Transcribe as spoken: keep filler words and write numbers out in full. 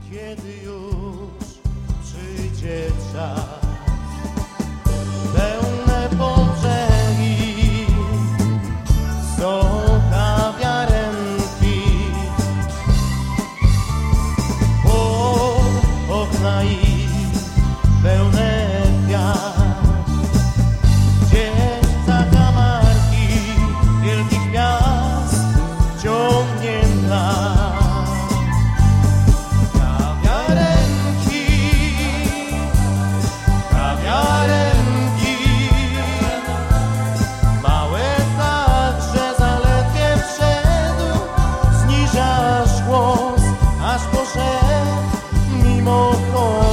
Kiedy już przyjdzie czas, pełne pogrzegi są kawiarenki, bo okna ich pełne gwiazd, gdzieś za kamarki wielkich miast ciągnie nas. Mimo to